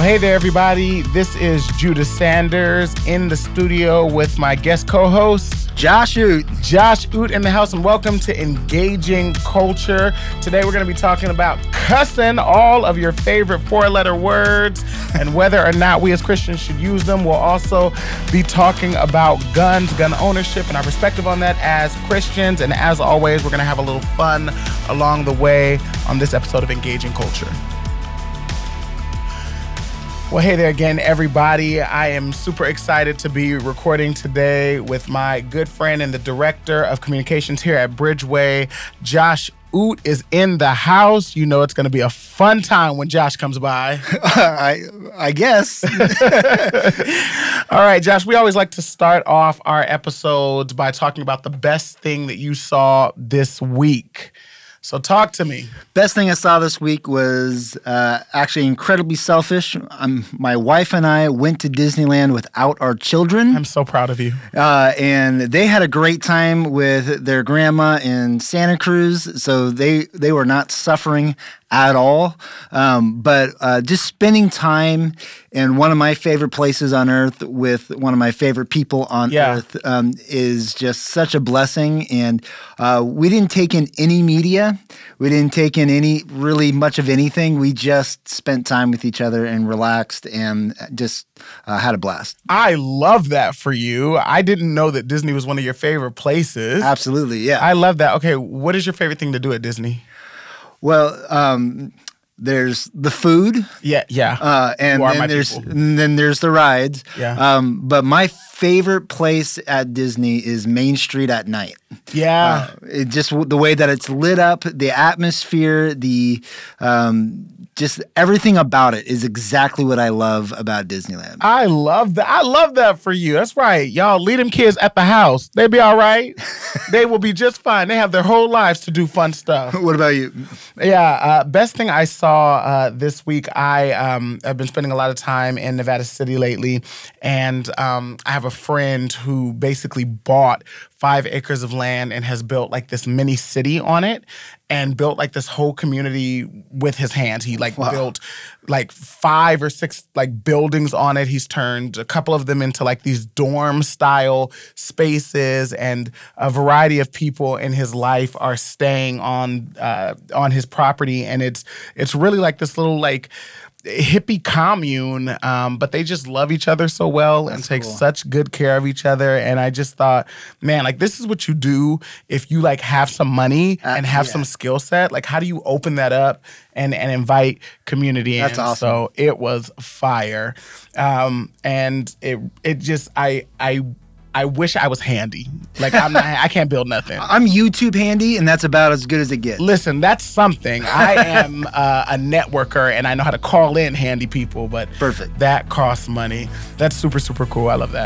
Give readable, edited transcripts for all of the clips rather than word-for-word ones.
Well, hey there, everybody. This is Judas Sanders in the studio with my guest co-host, Josh Oot. Josh Oot in the house, and welcome to Engaging Culture. Today, we're going to be talking about cussing, all of your favorite four-letter words, and whether or not we as Christians should use them. We'll also be talking about guns, gun ownership, and our perspective on that as Christians. And as always, we're going to have a little fun along the way on this episode of Engaging Culture. Well, hey there again, everybody. I am super excited to be recording today with my good friend and the director of communications here at Bridgeway. Josh Oot is in the house. You know it's going to be a fun time when Josh comes by. I guess. All right, Josh, we always like to start off our episodes by talking about the best thing that you saw this week. So talk to me. Best thing I saw this week was actually incredibly selfish. My wife and I went to Disneyland without our children. I'm so proud of you. And they had a great time with their grandma in Santa Cruz, so they were not suffering at all. But just spending time in one of my favorite places on earth with one of my favorite people on earth is just such a blessing. And we didn't take in any media. We didn't take in really much of anything. We just spent time with each other and relaxed and just had a blast. I love that for you. I didn't know that Disney was one of your favorite places. Absolutely, yeah. I love that. Okay, what is your favorite thing to do at Disney? Well, there's the food. Yeah. And then there's the rides. Yeah. But my favorite place at Disney is Main Street at night. Yeah. It just the way that it's lit up, the atmosphere, the just everything about it is exactly what I love about Disneyland. I love that. I love that for you. That's right. Y'all leave them kids at the house. They'll be all right. They will be just fine. They have their whole lives to do fun stuff. What about you? Yeah. Best thing I saw this week, I have been spending a lot of time in Nevada City lately, and I have a friend who basically bought 5 acres of land and has built like this mini city on it and built like this whole community with his hands. He built like 5 or 6 like buildings on it. He's turned a couple of them into like these dorm style spaces, and a variety of people in his life are staying on his property. And it's really like this little like hippie commune, but they just love each other so well and take such good care of each other. And I just thought, man, like this is what you do if you like have some money and have some skill set. Like how do you open that up and invite community in? That's awesome. So it was fire. And it just, I wish I was handy. Like I can't build nothing. I'm YouTube handy, and that's about as good as it gets. Listen, that's something. I am a networker, and I know how to call in handy people, but perfect. That costs money. That's super, super cool. I love that.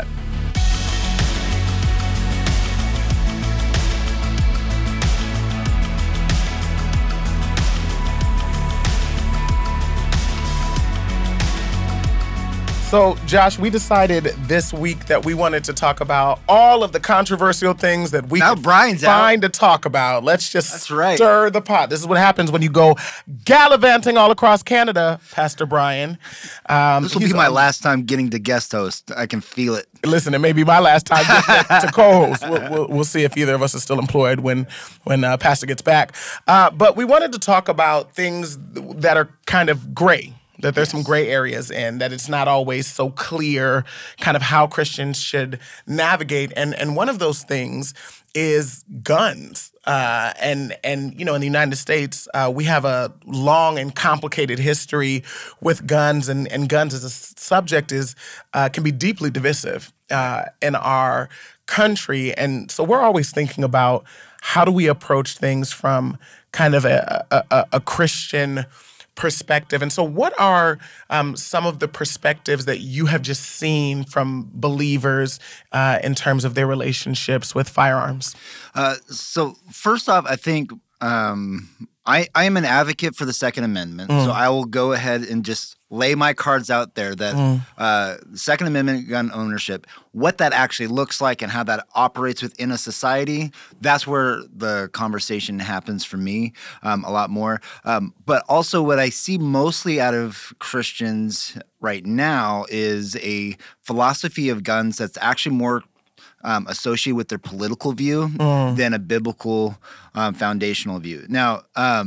So, Josh, we decided this week that we wanted to talk about all of the controversial things that we could find to talk about. Let's just stir the pot. This is what happens when you go gallivanting all across Canada, Pastor Brian. This will be my last time getting to guest host. I can feel it. Listen, it may be my last time getting to co-host. We'll see if either of us is still employed when Pastor gets back. But we wanted to talk about things that are kind of gray. That there's some gray areas in, that it's not always so clear kind of how Christians should navigate. And one of those things is guns. And you know, in the United States, we have a long and complicated history with guns, and guns as a subject can be deeply divisive in our country. And so we're always thinking about how do we approach things from kind of a Christian perspective. And so what are some of the perspectives that you have just seen from believers in terms of their relationships with firearms? So first off, I think I am an advocate for the Second Amendment, so I will go ahead and just lay my cards out there that the Second Amendment gun ownership, what that actually looks like and how that operates within a society, that's where the conversation happens for me a lot more. But also what I see mostly out of Christians right now is a philosophy of guns that's actually more associated with their political view than a biblical foundational view. Now,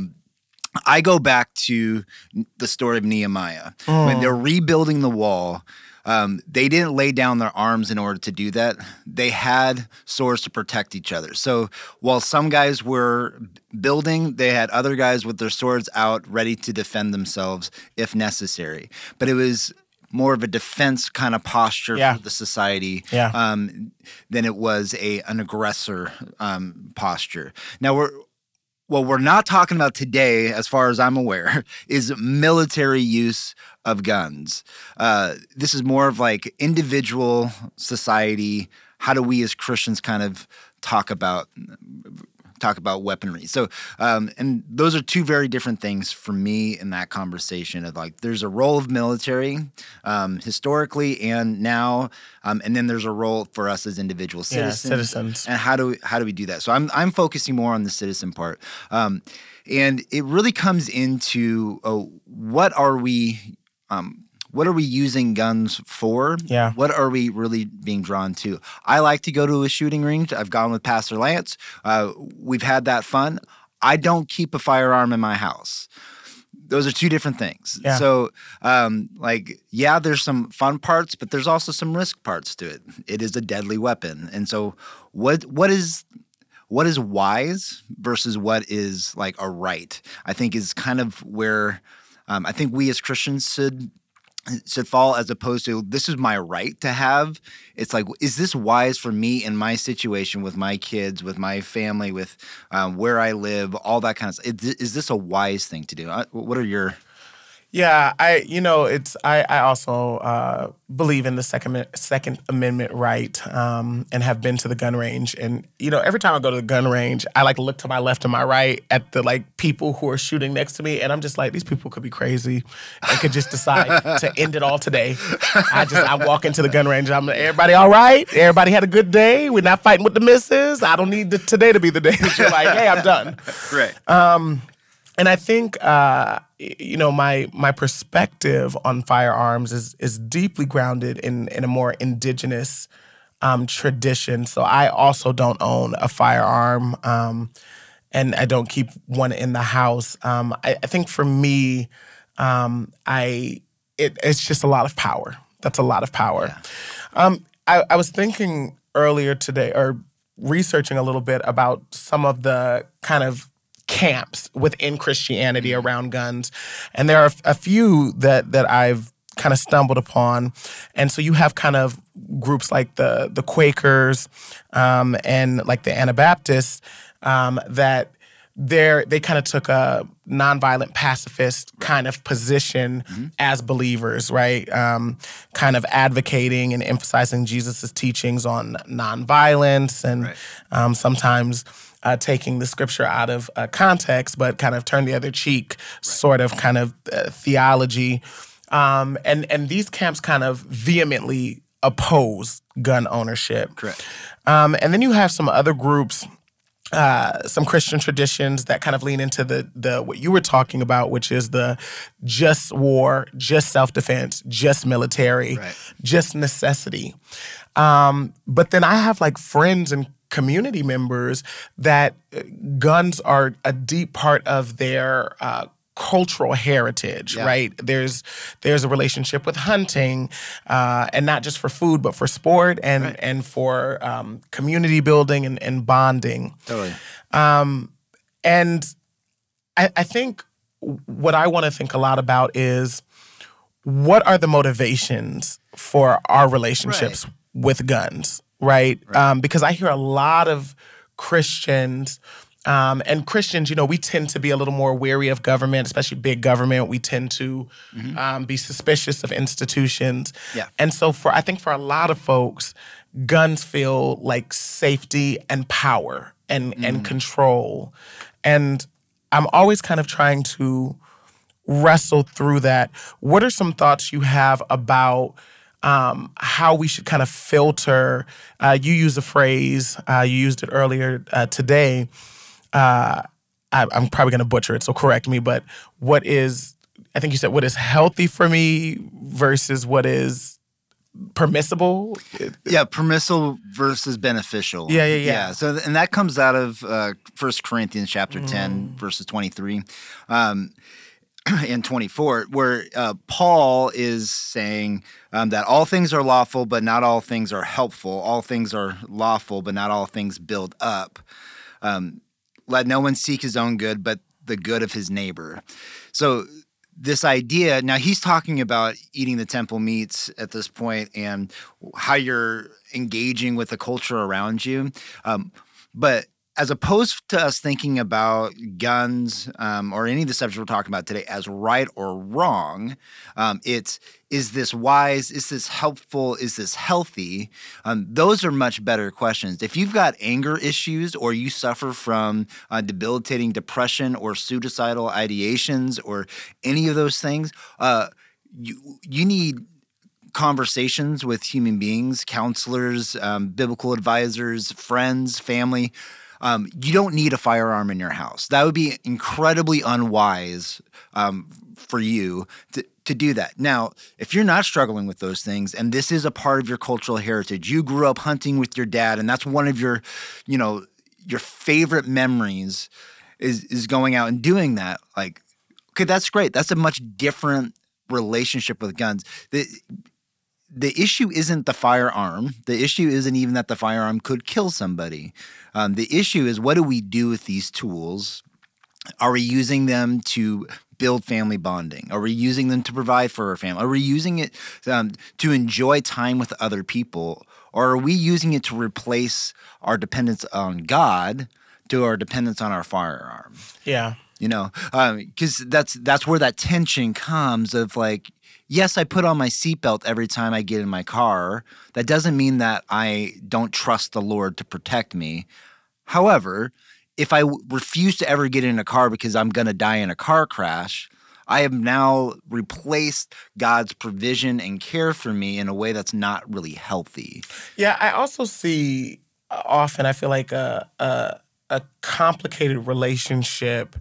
I go back to the story of Nehemiah. When they're rebuilding the wall, they didn't lay down their arms in order to do that. They had swords to protect each other. So while some guys were building, they had other guys with their swords out ready to defend themselves if necessary. But it was more of a defense kind of posture for the society than it was an aggressor posture. Now, what we're not talking about today, as far as I'm aware, is military use of guns. This is more of like individual society. How do we as Christians kind of talk about weaponry? So, and those are two very different things for me in that conversation of like, there's a role of military historically and now, and then there's a role for us as individual citizens. And how do we do that? So I'm focusing more on the citizen part. And it really comes into what are we using guns for? Yeah. What are we really being drawn to? I like to go to a shooting range. I've gone with Pastor Lance. We've had that fun. I don't keep a firearm in my house. Those are two different things. Yeah. So, there's some fun parts, but there's also some risk parts to it. It is a deadly weapon. And so what is wise versus what is like a right, I think is kind of where I think we as Christians should fall, as opposed to this is my right to have. It's like, is this wise for me in my situation with my kids, with my family, with where I live, all that kind of stuff? Is this a wise thing to do? What are your... Yeah, I also believe in the Second Amendment right, and have been to the gun range. And every time I go to the gun range, I look to my left and my right at the people who are shooting next to me, and I'm just like, these people could be crazy and could just decide to end it all today. I walk into the gun range, and I'm like, everybody all right? Everybody had a good day? We're not fighting with the missus? I don't need today to be the day that you're like, hey, I'm done. Right. And I think, my perspective on firearms is deeply grounded in a more indigenous tradition. So I also don't own a firearm, and I don't keep one in the house. I think for me, it's just a lot of power. That's a lot of power. Yeah. I was thinking earlier today, or researching a little bit about some of the kind of camps within Christianity around guns. And there are a few that I've kind of stumbled upon. And so you have kind of groups like the Quakers and like the Anabaptists that they kind of took a nonviolent pacifist kind of position as believers, right? Kind of advocating and emphasizing Jesus's teachings on nonviolence and sometimes taking the scripture out of context, but kind of turn the other cheek sort of kind of theology. And these camps kind of vehemently oppose gun ownership. Correct. And then you have some other groups, some Christian traditions that kind of lean into the what you were talking about, which is the just war, just self-defense, just military, just necessity. But then I have friends and community members that guns are a deep part of their cultural heritage, right? There's a relationship with hunting, and not just for food, but for sport and for community building and bonding. Totally. And I think what I want to think a lot about is, what are the motivations for our relationships with guns? Right? Because I hear a lot of Christians, and Christians, we tend to be a little more wary of government, especially big government. We tend to be suspicious of institutions. Yeah. And so I think for a lot of folks, guns feel like safety and power and control. And I'm always kind of trying to wrestle through that. What are some thoughts you have about how we should kind of filter? You use a phrase, you used it earlier today. I'm probably going to butcher it, so correct me, but I think you said what is healthy for me versus what is permissible? Yeah, permissible versus beneficial. Yeah. So, and that comes out of 1 Corinthians chapter 10, verses 23 and 24, where Paul is saying that all things are lawful, but not all things are helpful. All things are lawful, but not all things build up. Let no one seek his own good, but the good of his neighbor. So this idea, now he's talking about eating the temple meats at this point and how you're engaging with the culture around you. But as opposed to us thinking about guns or any of the subjects we're talking about today as right or wrong, is this wise? Is this helpful? Is this healthy? Those are much better questions. If you've got anger issues or you suffer from debilitating depression or suicidal ideations or any of those things, you need conversations with human beings, counselors, biblical advisors, friends, family. You don't need a firearm in your house. That would be incredibly unwise for you to do that. Now, if you're not struggling with those things, and this is a part of your cultural heritage, you grew up hunting with your dad, and that's one of your favorite memories is going out and doing that. Like, okay, that's great. That's a much different relationship with guns. The issue isn't the firearm. The issue isn't even that the firearm could kill somebody. The issue is, what do we do with these tools? Are we using them to build family bonding? Are we using them to provide for our family? Are we using it to enjoy time with other people? Or are we using it to replace our dependence on God to our dependence on our firearm? Yeah. Because that's where that tension comes of like, yes, I put on my seatbelt every time I get in my car. That doesn't mean that I don't trust the Lord to protect me. However, if I refuse to ever get in a car because I'm going to die in a car crash, I have now replaced God's provision and care for me in a way that's not really healthy. Yeah, I also see often, I feel like a complicated relationship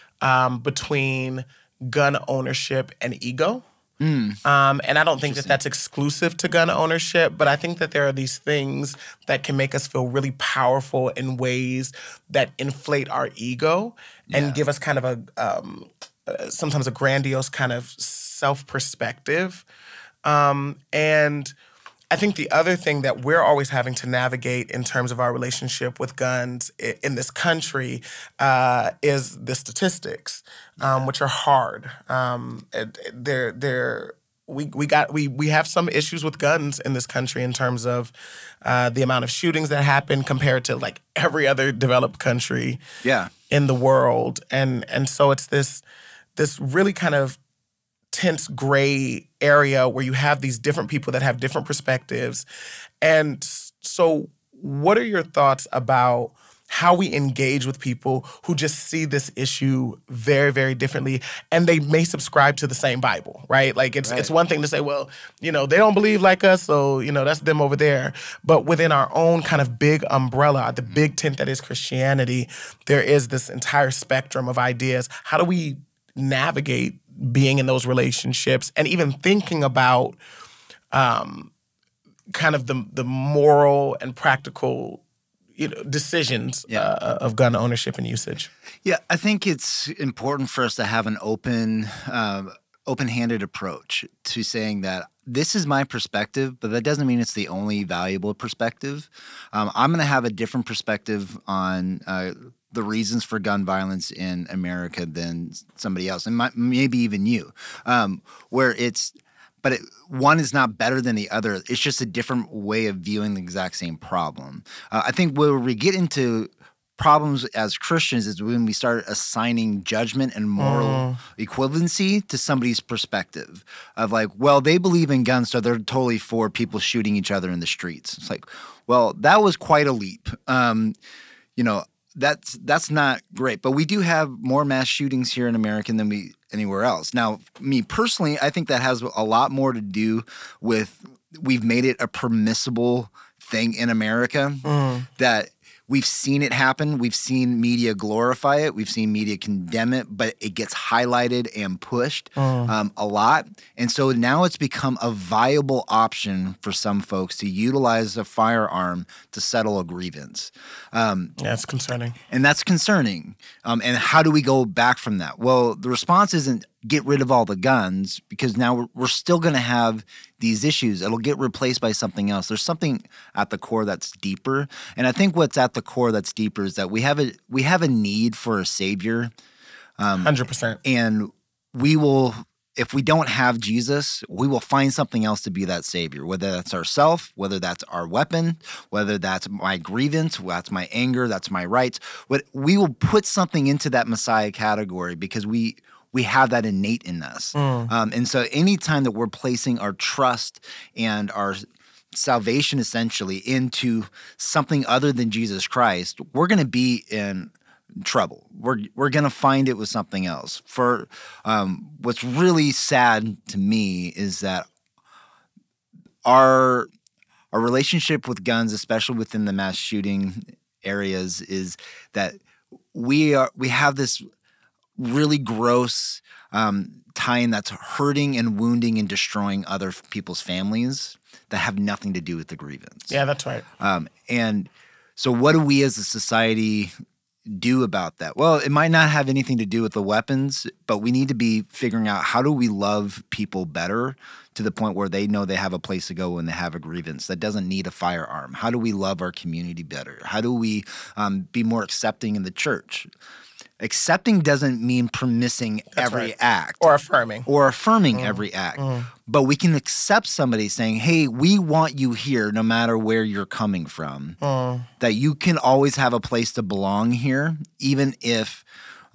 between gun ownership and ego. And I don't think that that's exclusive to gun ownership, but I think that there are these things that can make us feel really powerful in ways that inflate our ego and give us kind of sometimes a grandiose kind of self-perspective. And I think the other thing that we're always having to navigate in terms of our relationship with guns in this country is the statistics, which are hard. We have some issues with guns in this country in terms of the amount of shootings that happen compared to like every other developed country in the world, and so it's this really kind of tense gray area where you have these different people that have different perspectives. And so what are your thoughts about how we engage with people who just see this issue very, very differently, and they may subscribe to the same Bible, right? Like it's one thing to say, well, they don't believe like us, so, that's them over there. But within our own kind of big umbrella, the big tent that is Christianity, there is this entire spectrum of ideas. How do we navigate being in those relationships and even thinking about kind of the moral and practical decisions of gun ownership and usage? Yeah, I think it's important for us to have an open-handed approach to saying that this is my perspective, but that doesn't mean it's the only valuable perspective. I'm going to have a different perspective on the reasons for gun violence in America than somebody else, and maybe even you, but one is not better than the other. It's just a different way of viewing the exact same problem. I think where we get into problems as Christians is when we start assigning judgment and moral equivalency to somebody's perspective of like, well, they believe in guns, so they're totally for people shooting each other in the streets. It's like, well, that was quite a leap. That's not great. But we do have more mass shootings here in America than we anywhere else. Now, me personally, I think that has a lot more to do with we've made it a permissible thing in America that we've seen it happen. We've seen media glorify it. We've seen media condemn it, but it gets highlighted and pushed a lot. And so now it's become a viable option for some folks to utilize a firearm to settle a grievance. That's concerning. And that's concerning. And how do we go back from that? Well, the response isn't get rid of all the guns, because now we're still going to have these issues. It'll get replaced by something else. There's something at the core that's deeper. And I think what's at the core that's deeper is that we have a need for a savior. 100%. And we will, if we don't have Jesus, we will find something else to be that savior, whether that's ourself, whether that's our weapon, whether that's my grievance, that's my anger, that's my rights. We will put something into that Messiah category because we have that innate in us. And so anytime that we're placing our trust and our salvation essentially into something other than Jesus Christ, we're going to be in trouble. We're going to find it with something else. For what's really sad to me is that our relationship with guns, especially within the mass shooting areas, is that we have this really gross tie-in that's hurting and wounding and destroying other people's families that have nothing to do with the grievance. Yeah, that's right. And so what do we as a society do about that? Well, it might not have anything to do with the weapons, but we need to be figuring out how do we love people better to the point where they know they have a place to go when they have a grievance that doesn't need a firearm. How do we love our community better? How do we be more accepting in the church? Accepting doesn't mean permitting every act. Or affirming. Every act. But we can accept somebody saying, hey, we want you here no matter where you're coming from. That you can always have a place to belong here, even if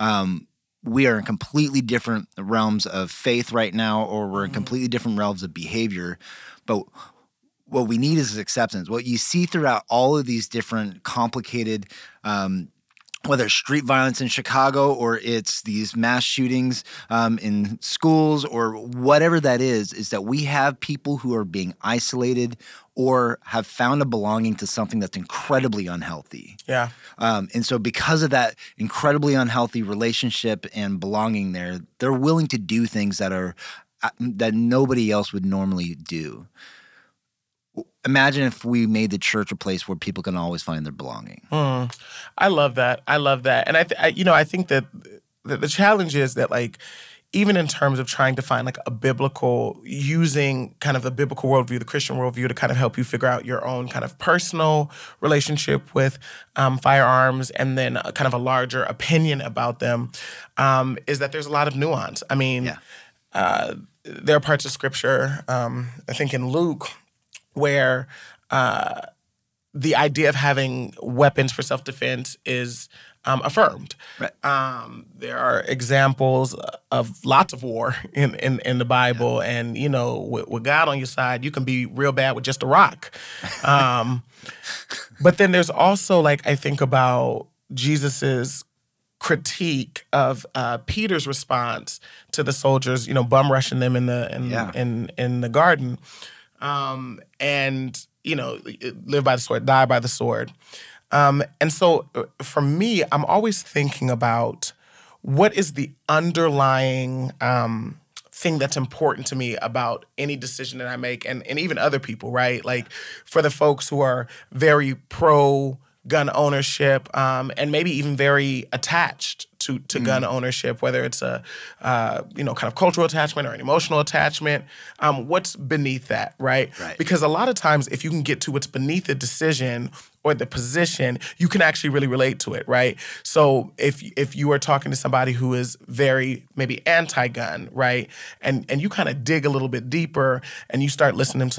we are in completely different realms of faith right now, or we're in completely different realms of behavior. But what we need is acceptance. What you see throughout all of these different complicated whether it's street violence in Chicago or it's these mass shootings in schools or whatever that is that we have people who are being isolated or have found a belonging to something that's incredibly unhealthy. Yeah. And so because of that incredibly unhealthy relationship and belonging there, they're willing to do things that nobody else would normally do. Imagine if we made the church a place where people can always find their belonging. I love that. And I think that the challenge is that, like, even in terms of trying to find like a biblical, using kind of the biblical worldview, the Christian worldview to kind of help you figure out your own kind of personal relationship with firearms and then kind of a larger opinion about them, is that there's a lot of nuance. I mean, there are parts of Scripture, I think in Luke, where the idea of having weapons for self-defense is affirmed. Right. There are examples of lots of war in the Bible, and with God on your side, you can be real bad with just a rock. But then there's also, like, I think about Jesus's critique of Peter's response to the soldiers, bum rushing them in the garden. And live by the sword, die by the sword. And so for me, I'm always thinking about what is the underlying thing that's important to me about any decision that I make, and even other people, right? Like, for the folks who are very pro gun ownership, and maybe even very attached to gun ownership, whether it's a kind of cultural attachment or an emotional attachment, what's beneath that, right? Because a lot of times, if you can get to what's beneath the decision or the position, you can actually really relate to it, right? So if you are talking to somebody who is very maybe anti-gun, right, and you kind of dig a little bit deeper and you start listening to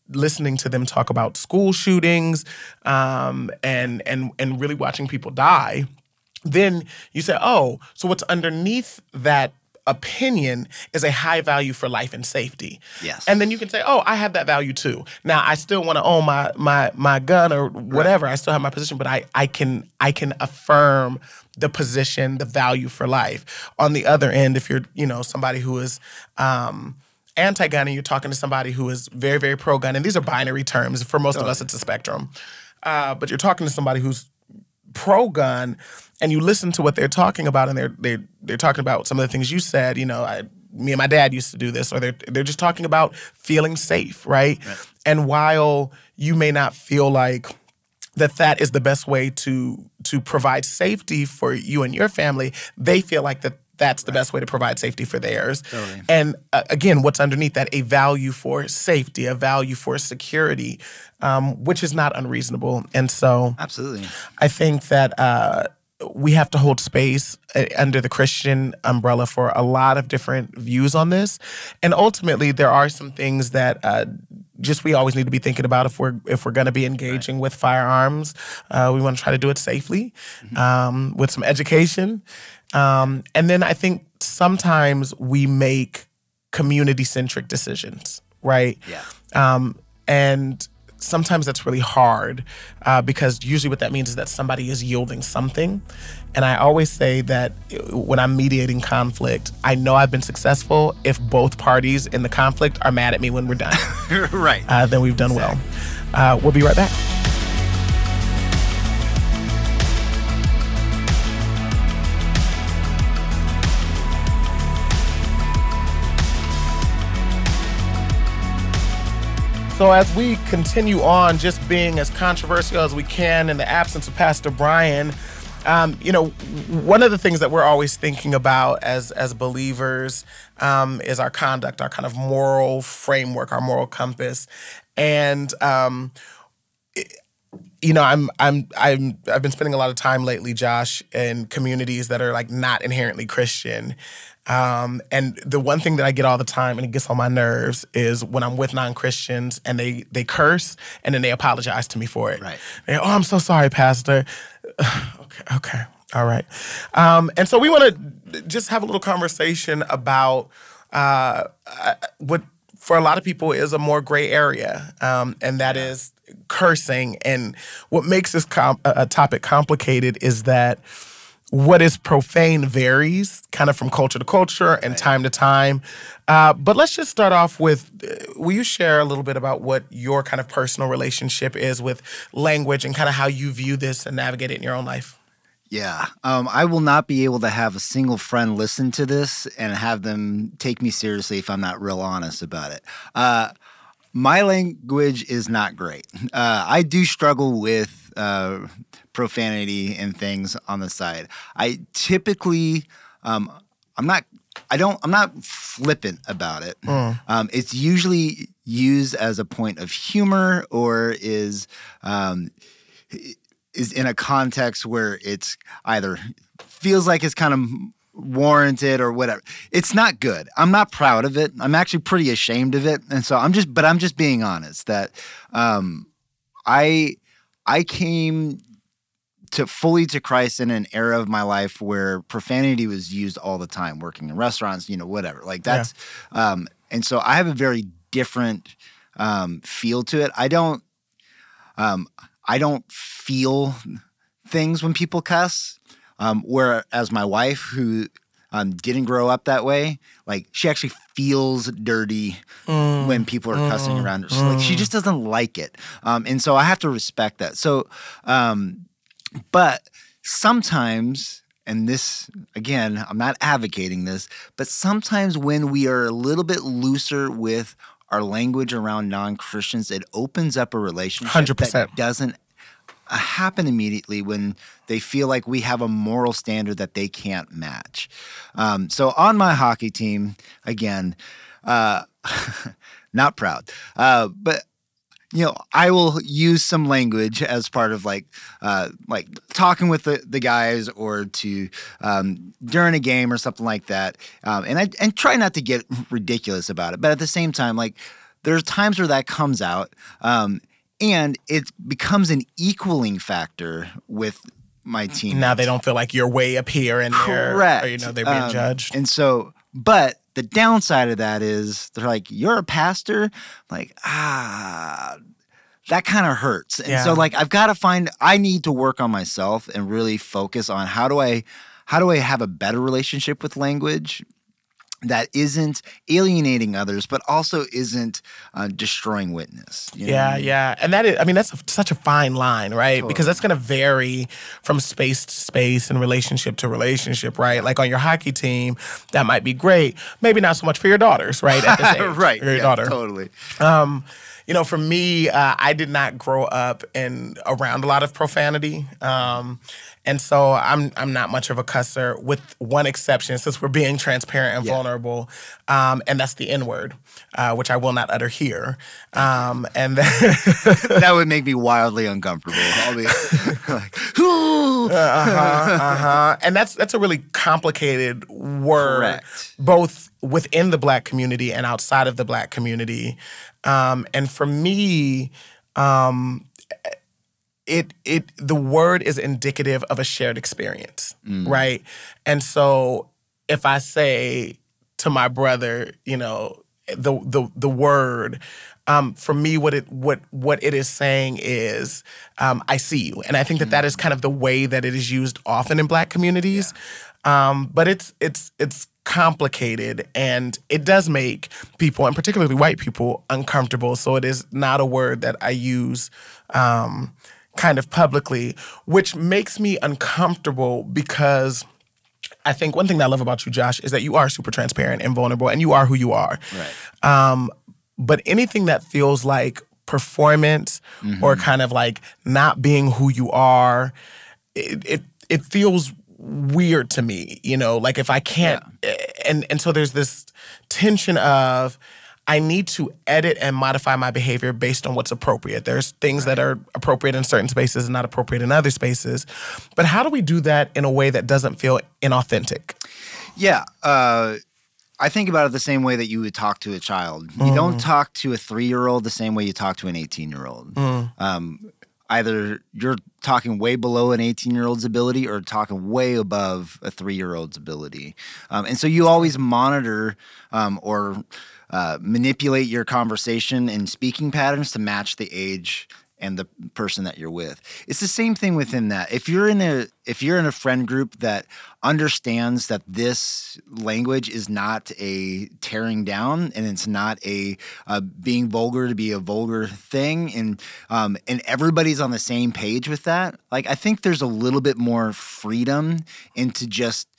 listening to them talk about school shootings, and really watching people die, then you say, oh, so what's underneath that opinion is a high value for life and safety. Yes. And then you can say, oh, I have that value too. Now, I still want to own my gun or whatever. Right. I still have my position, but I can affirm the position, the value for life. On the other end, if you're, somebody who is anti-gun and you're talking to somebody who is very, very pro-gun, and these are binary terms. For most of us, it's a spectrum. But you're talking to somebody who's pro-gun, and you listen to what they're talking about, and they're talking about some of the things you said. Me and my dad used to do this, or they're just talking about feeling safe, right? And while you may not feel like that is the best way to provide safety for you and your family, they feel like that's the best way to provide safety for theirs. Totally. And again, what's underneath that? A value for safety, a value for security, which is not unreasonable. And so absolutely, I think that we have to hold space under the Christian umbrella for a lot of different views on this. And ultimately, there are some things that we always need to be thinking about if we're going to be engaging with firearms. We want to try to do it safely, with some education. And then I think sometimes we make community-centric decisions, right? Yeah. And sometimes that's really hard because usually what that means is that somebody is yielding something. And I always say that when I'm mediating conflict, I know I've been successful if both parties in the conflict are mad at me when we're done. Right. Then we've done well. We'll be right back. So as we continue on just being as controversial as we can in the absence of Pastor Brian, one of the things that we're always thinking about as believers is our conduct, our kind of moral framework, our moral compass. And I've been spending a lot of time lately, Josh, in communities that are like not inherently Christian. And the one thing that I get all the time, and it gets on my nerves, is when I'm with non-Christians and they curse and then they apologize to me for it. Right. Oh, I'm so sorry, Pastor. Okay. All right. And so we want to just have a little conversation about what for a lot of people is a more gray area, and that is cursing. And what makes this a topic complicated is that what is profane varies kind of from culture to culture and time to time. But let's just start off with, will you share a little bit about what your kind of personal relationship is with language and kind of how you view this and navigate it in your own life? Yeah. I will not be able to have a single friend listen to this and have them take me seriously if I'm not real honest about it. My language is not great. I do struggle with profanity and things on the side. I typically, I'm not flippant about it. It's usually used as a point of humor or is in a context where it's either feels like it's kind of warranted or whatever. It's not good. I'm not proud of it. I'm actually pretty ashamed of it. And so I'm just being honest that I came fully to Christ in an era of my life where profanity was used all the time, working in restaurants, whatever. Like that's, and so I have a very different feel to it. I don't feel things when people cuss. Whereas my wife, who didn't grow up that way, like she actually feels dirty when people are cussing around her. So like she just doesn't like it, and so I have to respect that. So, but sometimes, and this again, I'm not advocating this, but sometimes when we are a little bit looser with our language around non-Christians, it opens up a relationship 100%. that doesn't happen immediately when they feel like we have a moral standard that they can't match. So on my hockey team, again, not proud, but I will use some language as part of like talking with the guys or to during a game or something like that, and try not to get ridiculous about it, but at the same time, like there's times where that comes out, and it becomes an equaling factor with my teammates. Now they don't feel like you're way up here and Correct. they're being judged. And so, but the downside of that is they're like, you're a pastor? Like, that kind of hurts. And so like I need to work on myself and really focus on how do I have a better relationship with language that isn't alienating others, but also isn't destroying witness. You know what I mean? Yeah. And that's such a fine line, right? Totally. Because that's going to vary from space to space and relationship to relationship, right? Like on your hockey team, that might be great. Maybe not so much for your daughters, right? At this age, Right. or your Yeah, daughter. totally. For me, I did not grow up around a lot of profanity. And so I'm not much of a cusser, with one exception, since we're being transparent and vulnerable, and that's the N-word, which I will not utter here. And That would make me wildly uncomfortable. I'll be like, And that's a really complicated word, Correct. both within the Black community and outside of the Black community. And for me, the word is indicative of a shared experience, right? And so if I say to my brother, the word, for me, what it is saying is, I see you, and I think that is kind of the way that it is used often in Black communities. But it's complicated, and it does make people, and particularly white people, uncomfortable. So it is not a word that I use kind of publicly, which makes me uncomfortable because I think one thing that I love about you, Josh, is that you are super transparent and vulnerable, and you are who you are. Right. But anything that feels like performance or kind of like not being who you are, it feels weird to me, like if I can't, and so there's this tension of I need to edit and modify my behavior based on what's appropriate. There's things that are appropriate in certain spaces and not appropriate in other spaces. But how do we do that in a way that doesn't feel inauthentic? Yeah. I think about it the same way that you would talk to a child. You don't talk to a 3-year-old the same way you talk to an 18-year-old. Either you're talking way below an 18-year-old's ability or talking way above a 3-year-old's ability. And so you always monitor or manipulate your conversation and speaking patterns to match the age and the person that you're with. It's the same thing within that. If you're in a friend group that understands that this language is not a tearing down and it's not a being vulgar to be a vulgar thing, and everybody's on the same page with that, like I think there's a little bit more freedom into just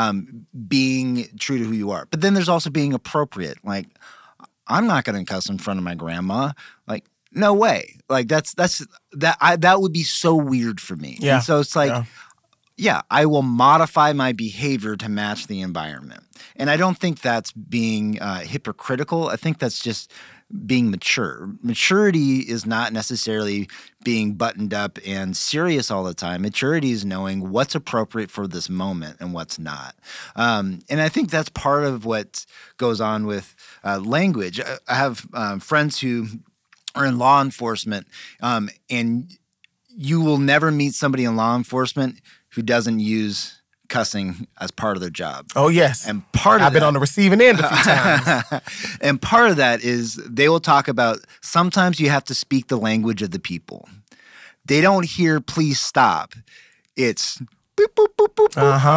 being true to who you are. But then there's also being appropriate. Like, I'm not going to cuss in front of my grandma. Like, no way. Like that would be so weird for me. Yeah. And so it's like, I will modify my behavior to match the environment. And I don't think that's being hypocritical. I think that's just being mature. Maturity is not necessarily being buttoned up and serious all the time. Maturity is knowing what's appropriate for this moment and what's not. And I think that's part of what goes on with language. I have friends who are in law enforcement, and you will never meet somebody in law enforcement who doesn't use cussing as part of their job. Oh, yes. And I've been on the receiving end a few times. And part of that is they will talk about sometimes you have to speak the language of the people. They don't hear please stop. It's boop, boop, boop, boop,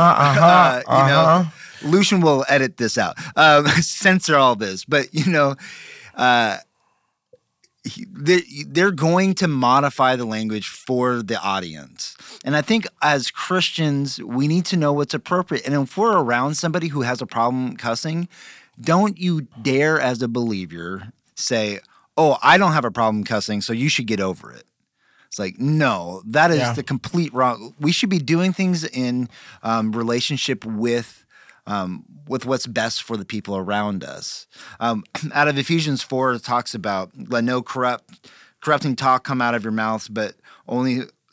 boop. Lucian will edit this out, censor all this. But, they're going to modify the language for the audience. And I think as Christians, we need to know what's appropriate. And if we're around somebody who has a problem cussing, don't you dare as a believer say, oh, I don't have a problem cussing, so you should get over it. It's like, no, that is the complete wrong. We should be doing things in relationship with what's best for the people around us. Out of Ephesians 4, it talks about let no corrupting talk come out of your mouths, but only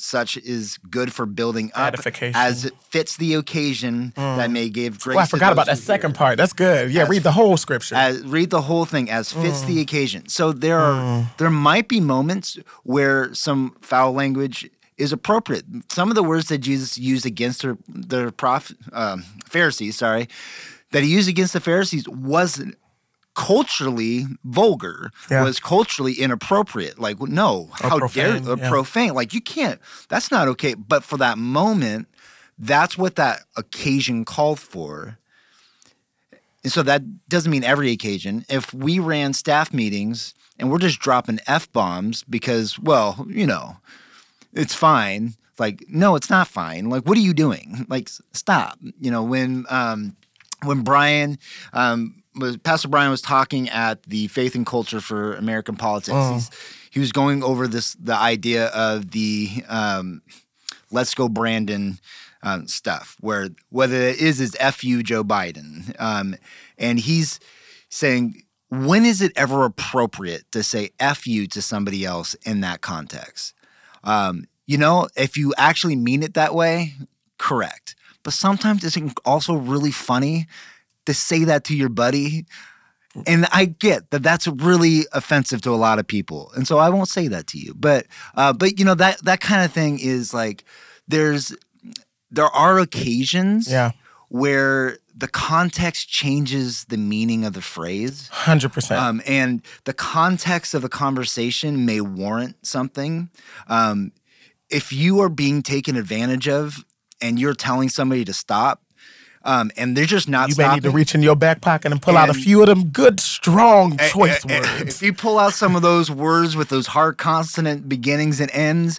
such is good for building up Edification. as it fits the occasion that may give grace. Oh, I forgot about that second part. That's good. Yeah, read the whole scripture. Read the whole thing as fits the occasion. So there might be moments where some foul language is appropriate. Some of the words that Jesus used against the Pharisees, that he used against the Pharisees wasn't culturally vulgar, was culturally inappropriate. Like, no, how profane, dare profane? Like, you can't. That's not okay. But for that moment, that's what that occasion called for. And so that doesn't mean every occasion. If we ran staff meetings and we're just dropping F-bombs because, well, it's fine. Like, no, it's not fine. Like, what are you doing? Like, stop. When Brian, Pastor Brian was talking at the Faith and Culture for American Politics, he was going over the idea of the Let's Go Brandon stuff, where whether it is F you Joe Biden. And he's saying, when is it ever appropriate to say F you to somebody else in that context? If you actually mean it that way, correct. But sometimes it's also really funny to say that to your buddy. And I get that that's really offensive to a lot of people. And so I won't say that to you. But that kind of thing is like, there are occasions where the context changes the meaning of the phrase. 100%. And the context of the conversation may warrant something. If you are being taken advantage of and you're telling somebody to stop, and they're just not stopping. You may need to reach in your back pocket and pull out a few of them good, strong choice words. If you pull out some of those words with those hard consonant beginnings and ends,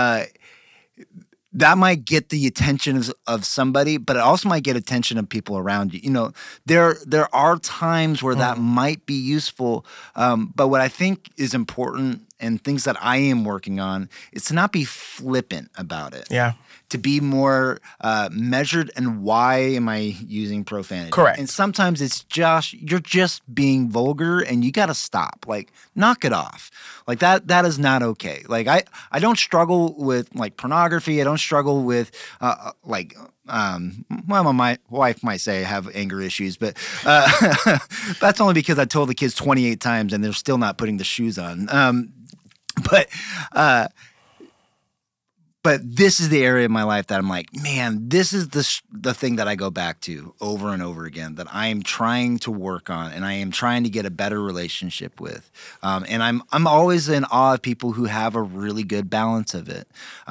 that might get the attention of somebody, but it also might get attention of people around you. There are times where that might be useful, but what I think is important and things that I am working on is to not be flippant about it. Yeah. To be more measured, and why am I using profanity? Correct. And sometimes it's you're just being vulgar, and you got to stop. Like, knock it off. Like that is not okay. Like I don't struggle with like pornography. I don't struggle with my wife might say I have anger issues, but that's only because I told the kids 28 times and they're still not putting the shoes on. But this is the area of my life that I'm like, man, this is the thing that I go back to over and over again, that I am trying to work on and I am trying to get a better relationship with. And I'm always in awe of people who have a really good balance of it.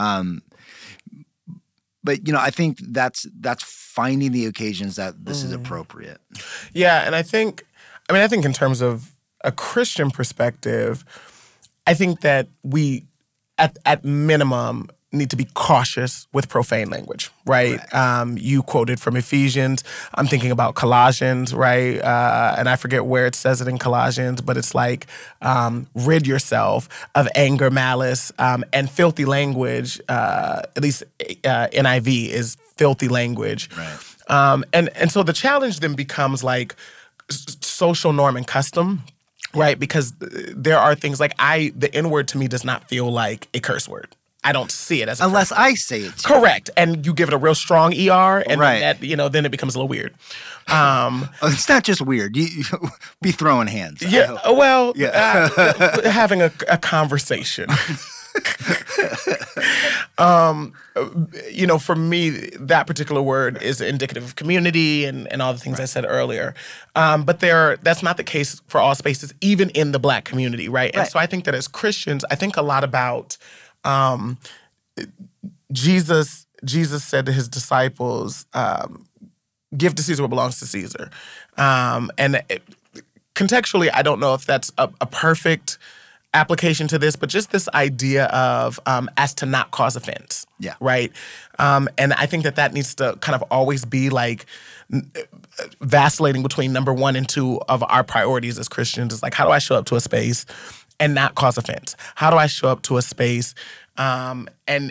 But I think that's finding the occasions that this is appropriate. Yeah, and I think in terms of a Christian perspective, I think that we, at minimum, need to be cautious with profane language, right? You quoted from Ephesians. I'm thinking about Colossians, right? And I forget where it says it in Colossians, but it's like, rid yourself of anger, malice, and filthy language. At least NIV is filthy language. Right. And so the challenge then becomes like social norm and custom. Right, because there are things like the N-word to me does not feel like a curse word. I don't see it as a unless curse word. I say it. Correct, and you give it a real strong ER, and right. then it becomes a little weird. It's not just weird. You be throwing hands. Yeah, well, having a conversation. For me, that particular word is indicative of community and all the things I said earlier. But that's not the case for all spaces, even in the Black community, right? And so I think that as Christians, I think a lot about Jesus said to his disciples, give to Caesar what belongs to Caesar. Contextually, I don't know if that's a perfect application to this, but just this idea of as to not cause offense. Yeah. Right? And I think that needs to kind of always be like vacillating between number 1 and 2 of our priorities as Christians. It's like, how do I show up to a space and not cause offense? How do I show up to a space and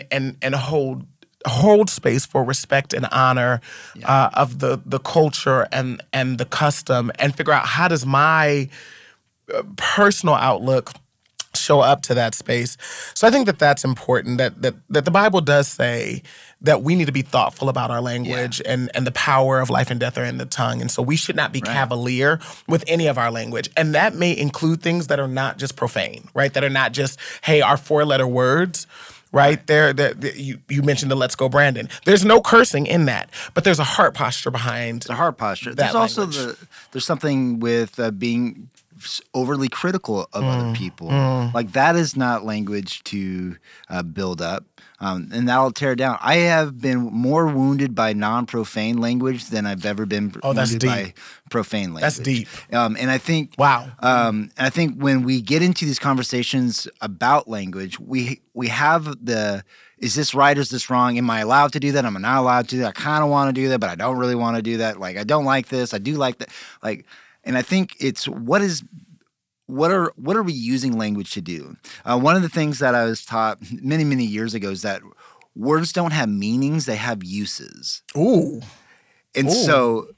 hold space for respect and honor of the culture and the custom, and figure out how does my personal outlook show up to that space. So I think that that's important, that the Bible does say that we need to be thoughtful about our language, and the power of life and death are in the tongue. And so we should not be cavalier with any of our language. And that may include things that are not just profane, right? That are not just, hey, our 4-letter words, right? You mentioned the "Let's Go Brandon." There's no cursing in that, but there's a heart posture behind. It's a heart posture. There's also there's something with being overly critical of other people. Like, that is not language to build up, and that'll tear down. I have been more wounded by non-profane language than I've ever been wounded by profane language. That's deep. And I think, and I think when we get into these conversations about language, we have is this right? Is this wrong? Am I allowed to do that? Am I not allowed to do that? I kind of want to do that, but I don't really want to do that. Like, I don't like this. I do like that. Like. And I think it's what are we using language to do? One of the things that I was taught many, many years ago is that words don't have meanings; they have uses. Ooh, and so.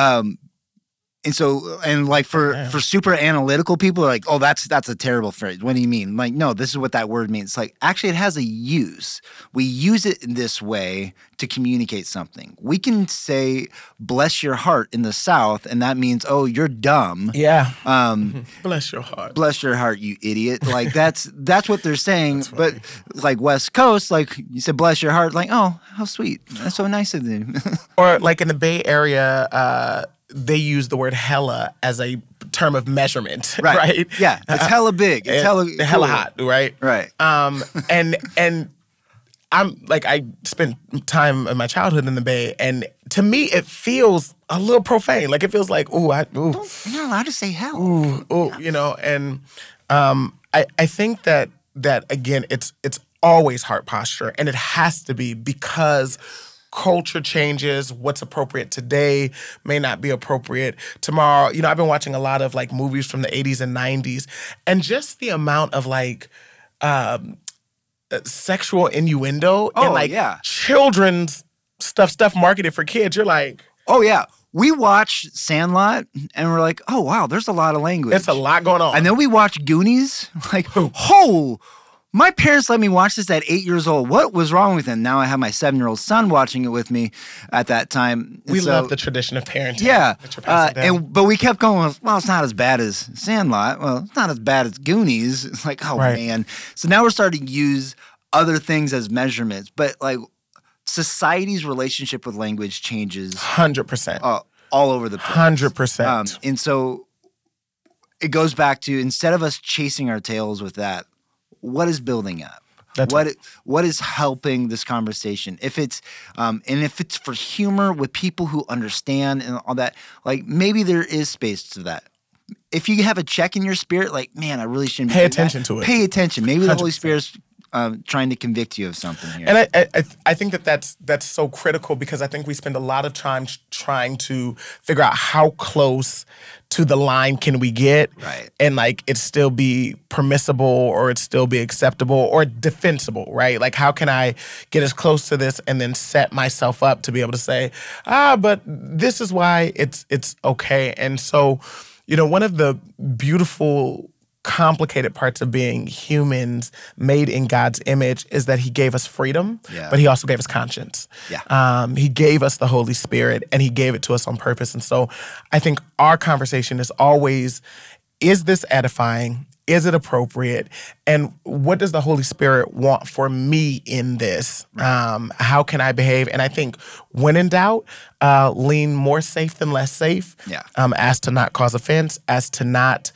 And like for super analytical people, are like, oh, that's a terrible phrase. What do you mean? Like, no, this is what that word means. It's like, actually, it has a use. We use it in this way to communicate something. We can say, bless your heart in the South, and that means, oh, you're dumb. Yeah. Bless your heart. Bless your heart, you idiot. Like, that's what they're saying. But like West Coast, like you said, bless your heart, like, oh, how sweet. That's so nice of them. Or like in the Bay Area, they use the word hella as a term of measurement, right? Yeah, it's hella big. It's hella hot, right? Right. And I'm like, I spent time in my childhood in the Bay, and to me, it feels a little profane. Like, it feels like, ooh. You're not allowed to say hell. Ooh, you know. And I think that again, it's always heart posture, and it has to be, because culture changes. What's appropriate today may not be appropriate tomorrow. You know, I've been watching a lot of like movies from the 80s and 90s, and just the amount of like sexual innuendo and like children's stuff marketed for kids. You're like, oh yeah. We watch Sandlot and we're like, oh wow, there's a lot of language. There's a lot going on. And then we watch Goonies, like, oh, my parents let me watch this at 8 years old. What was wrong with them? Now I have my 7-year-old son watching it with me at that time. We love the tradition of parenting. Yeah. But we kept going, well, it's not as bad as Sandlot. Well, it's not as bad as Goonies. It's like, oh, man. So now we're starting to use other things as measurements. But like, society's relationship with language changes 100%. All over the place. 100%. And so it goes back to, instead of us chasing our tails with that, what is building up? What is helping this conversation? If it's and if it's for humor with people who understand and all that, like, maybe there is space to that. If you have a check in your spirit, like, man, I really shouldn't pay attention to it. Pay attention. Maybe 100%. The Holy Spirit's trying to convict you of something here. And I think that's so critical, because I think we spend a lot of time trying to figure out how close to the line can we get, right? And like, it still be permissible, or it still be acceptable, or defensible, right? Like, how can I get as close to this and then set myself up to be able to say, but this is why it's okay. And so, you know, one of the beautiful, complicated parts of being humans made in God's image is that He gave us freedom, but He also gave us conscience. He gave us the Holy Spirit, and He gave it to us on purpose. And so I think our conversation is always, is this edifying? Is it appropriate? And what does the Holy Spirit want for me in this? How can I behave? And I think when in doubt, lean more safe than less safe, as to not cause offense, as to not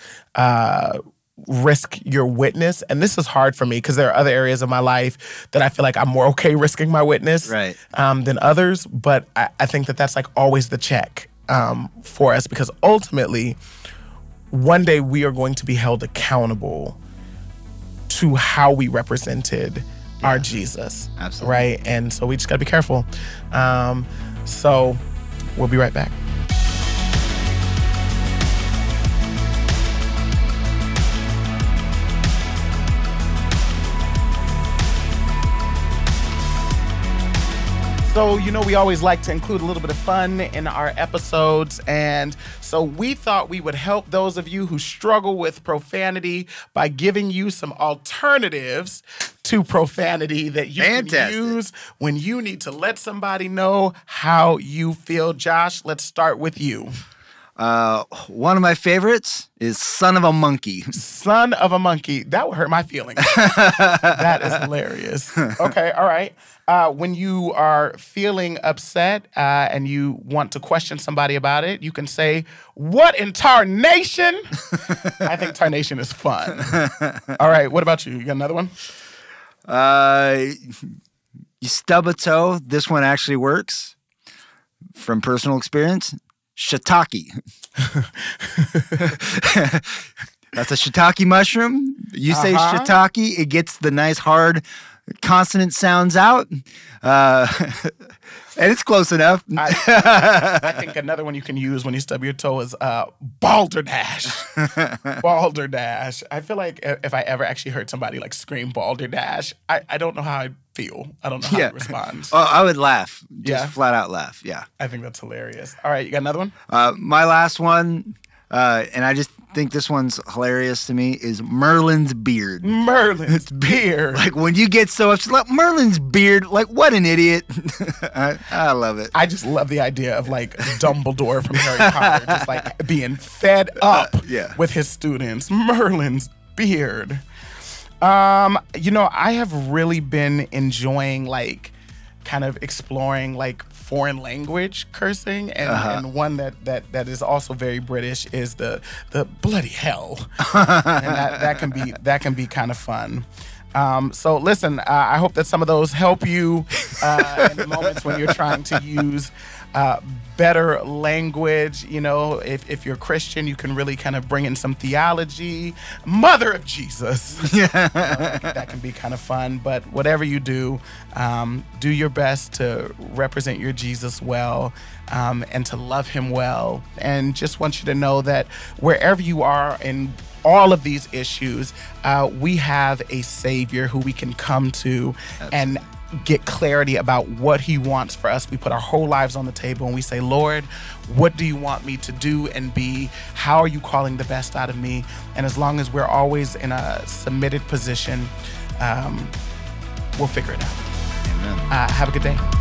risk your witness. And this is hard for me, because there are other areas of my life that I feel like I'm more okay risking my witness than others. But I think that that's like always the check for us, because ultimately, one day we are going to be held accountable to how we represented our Jesus. Absolutely. Right? And so we just got to be careful. So we'll be right back. So, we always like to include a little bit of fun in our episodes. And so we thought we would help those of you who struggle with profanity by giving you some alternatives to profanity that you can use when you need to let somebody know how you feel. Josh, let's start with you. One of my favorites is son of a monkey. Son of a monkey. That would hurt my feelings. That is hilarious. Okay, all right. When you are feeling upset and you want to question somebody about it, you can say, "What in tarnation?" I think tarnation is fun. All right, what about you? You got another one? You stub a toe. This one actually works from personal experience. Shiitake. That's a shiitake mushroom. You say shiitake, it gets the nice hard consonant sounds out. And it's close enough. I think another one you can use when you stub your toe is balderdash. Balderdash. I feel like if I ever actually heard somebody like scream balderdash, I don't know how I'd feel. I don't know how to respond. Oh, I would laugh. Just flat out laugh. Yeah. I think that's hilarious. All right, you got another one? My last one, and I just think this one's hilarious to me, is Merlin's beard. Merlin's beard. Like when you get so upset, like Merlin's beard, like what an idiot. I love it. I just love the idea of like Dumbledore from Harry Potter just like being fed up with his students. Merlin's beard. I have really been enjoying like kind of exploring like foreign language cursing, and one that is also very British is the bloody hell, and that can be kind of fun. So listen, I hope that some of those help you in the moments when you're trying to use better language. If you're Christian, you can really kind of bring in some theology. Mother of Jesus. That can be kind of fun. But whatever you do your best to represent your Jesus well and to love him well. And just want you to know that wherever you are in all of these issues, we have a Savior who we can come to and get clarity about what he wants for us. We put our whole lives on the table and we say, Lord, what do you want me to do and be? How are you calling the best out of me? And as long as we're always in a submitted position, we'll figure it out. Amen. Have a good day.